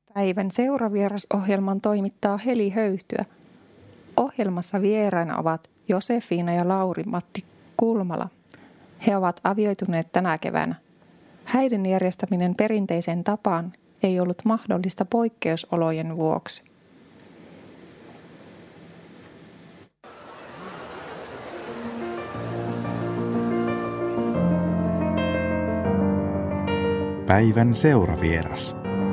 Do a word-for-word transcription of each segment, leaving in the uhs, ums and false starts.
Päivän seuravierasohjelman toimittaa Heli Höytyä. Ohjelmassa vieraina ovat Josefiina ja Lauri-Matti Kulmala. He ovat avioituneet tänä keväänä. Häiden järjestäminen perinteiseen tapaan ei ollut mahdollista poikkeusolojen vuoksi. Päivän seuravieras.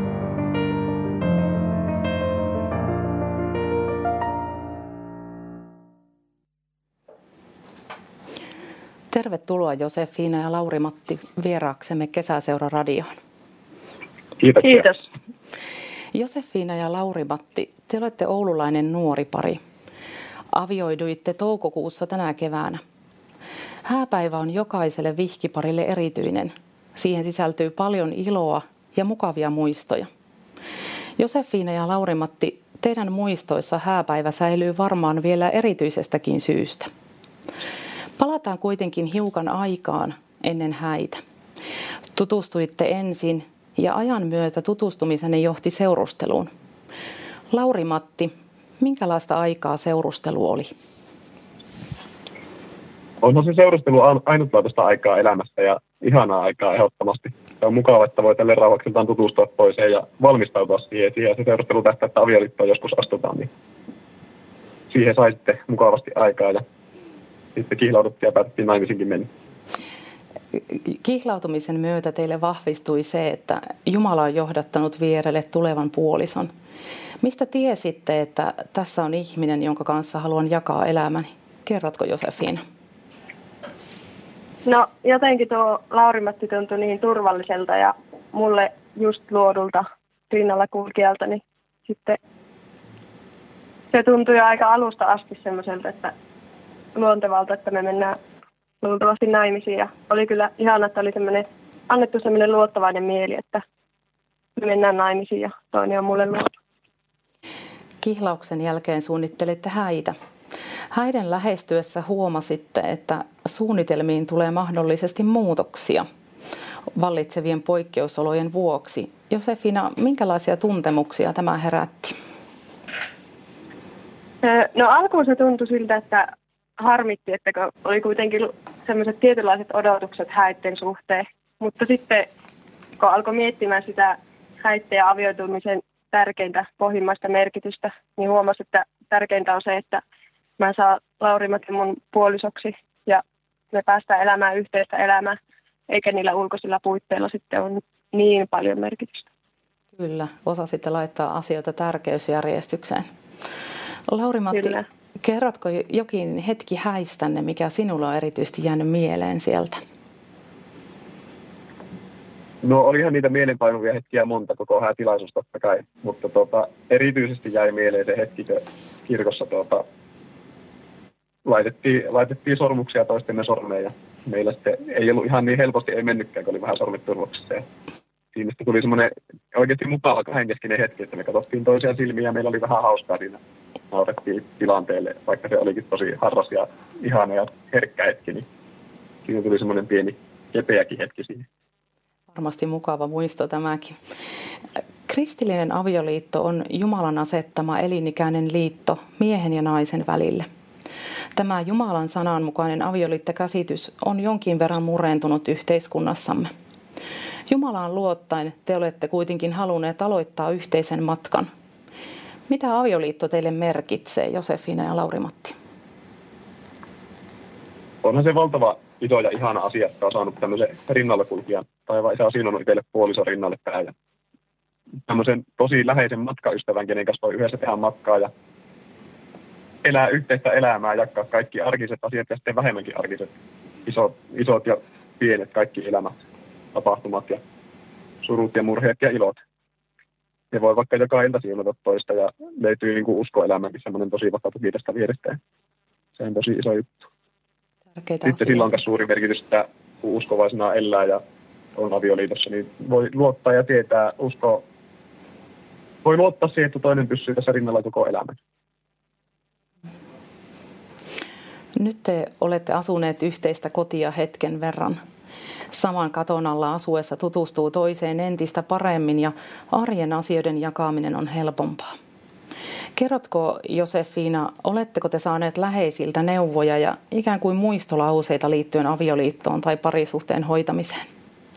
Tervetuloa Josefiina ja Lauri-Matti vieraaksemme Kesäseura radioon. Kiitos. Kiitos. Josefiina ja Lauri-Matti, te olette oululainen nuori pari. Avioiduitte toukokuussa tänä keväänä. Hääpäivä on jokaiselle vihkiparille erityinen. Siihen sisältyy paljon iloa ja mukavia muistoja. Josefiina ja Lauri-Matti, teidän muistoissa hääpäivä säilyy varmaan vielä erityisestäkin syystä. Palataan kuitenkin hiukan aikaan ennen häitä. Tutustuitte ensin ja ajan myötä tutustumisenne johti seurusteluun. Lauri-Matti, minkälaista aikaa seurustelu oli? Onhan se seurustelu ainutlaatuista aikaa elämässä ja ihanaa aikaa ehdottomasti. Se on mukava, että voi tälle rauhakseltaan tutustua toiseen ja valmistautua siihen. Ja se seurustelu tähtää, että avioliittoon joskus astutaan, niin siihen sai sitten mukavasti aikaa ja sitten kihlauduttiin ja päätettiin naimisinkin mennä. Kihlautumisen myötä teille vahvistui se, että Jumala on johdattanut vierelle tulevan puolison. Mistä tiesitte, että tässä on ihminen, jonka kanssa haluan jakaa elämäni? Kerrotko Josefiina? No jotenkin tuo Lauri-Matti tuntui niin turvalliselta ja mulle just luodulta rinnalla kulkijalta, niin sitten se tuntui aika alusta asti semmoiselta, että luontevalta, että me mennään luultavasti naimisiin. Ja oli kyllä ihana, että oli semmoinen, annettu semmoinen luottavainen mieli, että me mennään naimisiin ja toinen on mulle luotu. Kihlauksen jälkeen suunnittelitte häitä. Häiden lähestyessä huomasitte, että suunnitelmiin tulee mahdollisesti muutoksia vallitsevien poikkeusolojen vuoksi. Josefiina, minkälaisia tuntemuksia tämä herätti? No alkuun se tuntui siltä, että harmitti, että oli kuitenkin sellaiset tietynlaiset odotukset häitten suhteen. Mutta sitten kun alkoi miettimään sitä häitten ja avioitumisen tärkeintä pohjimmaista merkitystä, niin huomasi, että tärkeintä on se, että mä saan Lauri-Matin mun puolisoksi ja me päästään elämään yhteistä elämää, eikä niillä ulkoisilla puitteilla sitten ole niin paljon merkitystä. Kyllä, osasitte laittaa asioita tärkeysjärjestykseen. Lauri-Matti, Kyllä. Kerrotko jokin hetki häistänne, mikä sinulla on erityisesti jäänyt mieleen sieltä? No olihan niitä mielenpainuvia hetkiä monta koko häätilaisuus totta kai, mutta tuota, erityisesti jäi mieleen se hetki, kun kirkossa tuota, laitettiin, laitettiin sormuksia toistemme sormeen ja meillä sitten ei ollut ihan niin helposti, ei mennytkään, kun oli vähän sormit turvoksissa. Siinä sitten tuli semmoinen oikeasti mukava kahdenkeskinen hetki, että me katsottiin toisiaan silmiä ja meillä oli vähän hauskaa siinä. Naurettiin tilanteelle, vaikka se olikin tosi harras ja ihana ja herkkä hetki, niin siinä tuli semmoinen pieni kepeäkin hetki siihen. Varmasti mukava muisto tämäkin. Kristillinen avioliitto on Jumalan asettama elinikäinen liitto miehen ja naisen välille. Tämä Jumalan sanan mukainen avioliittokäsitys on jonkin verran murentunut yhteiskunnassamme. Jumalaan luottaen te olette kuitenkin halunneet aloittaa yhteisen matkan. Mitä avioliitto teille merkitsee, Josefiina ja Lauri-Matti? Onhan se valtava iso ja ihana asia, että on saanut tämmöisen rinnallakulkijan. Taivaan isä on siinonut itselle puolison rinnalle päin. Tämmöisen tosi läheisen matkaystävän, kenen kanssa voi yhdessä tehdä matkaa ja elää yhteistä elämää, jakaa kaikki arkiset asiat ja sitten vähemmänkin arkiset, isot, isot ja pienet kaikki elämät, tapahtumat ja surut ja murheet ja ilot. Ne voi vaikka joka ilta siunata toista ja löytyy niin kuin uskoelämänkin semmoinen tosi vahva tuki tästä vierestä. Se on tosi iso juttu. Tärkeitä Sitten asioita. sillä on myös suuri merkitys, että kun uskovaisena elää ja on avioliitossa, niin voi luottaa ja tietää, usko, voi luottaa siihen, että toinen pysyy tässä rinnalla koko elämän. Nyt te olette asuneet yhteistä kotia hetken verran. Saman katon alla asuessa tutustuu toiseen entistä paremmin ja arjen asioiden jakaminen on helpompaa. Kerrotko, Josefiina, oletteko te saaneet läheisiltä neuvoja ja ikään kuin muistolauseita liittyen avioliittoon tai parisuhteen hoitamiseen?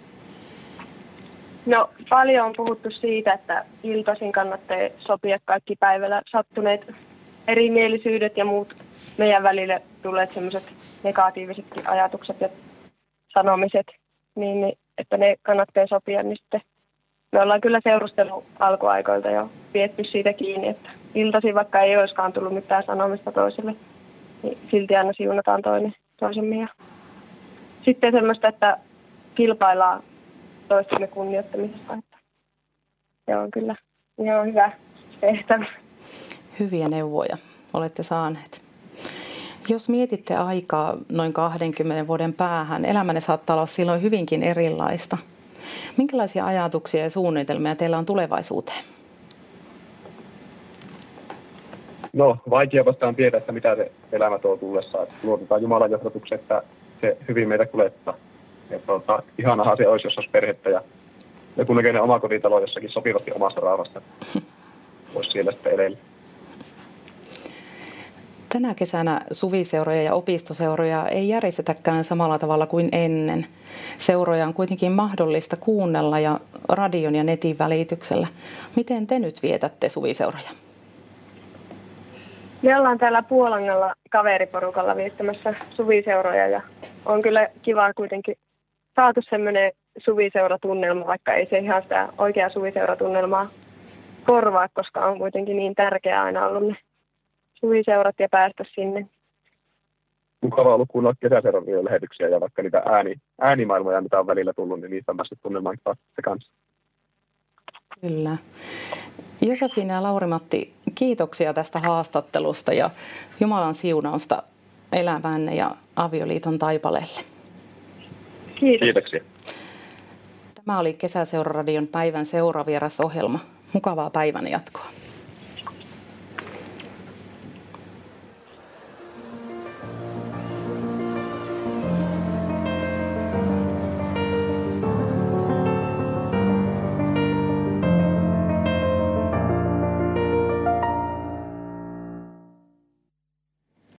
No paljon on puhuttu siitä, että iltaisin kannattaa sopia kaikki päivällä sattuneet erimielisyydet ja muut meidän välille tulleet sellaiset negatiivisetkin ajatukset ja sanomiset, niin että ne kannattaa sopia, niin sitten me ollaan kyllä seurustellut alkuaikoilta jo pietty siitä kiinni, että iltaisin vaikka ei olisikaan tullut mitään sanomista toiselle, niin silti aina siunataan toinen toisemme. Ja sitten semmoista, että kilpaillaan toistemme kunnioittamisesta, että se on kyllä ihan hyvä tehtävä. Hyviä neuvoja olette saaneet. Jos mietitte aikaa noin kahdenkymmenen vuoden päähän, elämänne saattaa olla silloin hyvinkin erilaista. Minkälaisia ajatuksia ja suunnitelmia teillä on tulevaisuuteen? No, vaikea vastaan tiedä, että mitä se elämä tuo tullessaan. Luotetaan Jumalan johdatuksen, että se hyvin meitä kuljettaa. Ja tuota, ihanahan se olisi, jos olisi perhettä ja joku näköinen oma kotitalo jossakin sopivasti omasta raavasta. Voisi siellä sitten eleillä. Tänä kesänä suviseuroja ja opistoseuroja ei järjestetäkään samalla tavalla kuin ennen. Seuroja on kuitenkin mahdollista kuunnella ja radion ja netin välityksellä. Miten te nyt vietätte suviseuroja? Me ollaan täällä Puolangalla kaveriporukalla viettämässä suviseuroja ja on kyllä kiva kuitenkin saatu semmoinen suviseuratunnelma, vaikka ei se ihan sitä oikeaa suviseuratunnelmaa korvaa, koska on kuitenkin niin tärkeää aina ollut ne suviseurat ja päästä sinne. Mukava ollut kuunnella kesäseuran lähetyksiä ja vaikka niitä ääni, äänimaailmoja, mitä on välillä tullut, niin niistä on päässyt tunnelmaan se kanssa. Kyllä. Josefiina ja Lauri-Matti, kiitoksia tästä haastattelusta ja Jumalan siunausta elämänne ja avioliiton taipaleelle. Kiitos. Kiitoksia. Tämä oli Kesäseuraradion päivän seuravierasohjelma. Mukavaa päivän jatkoa.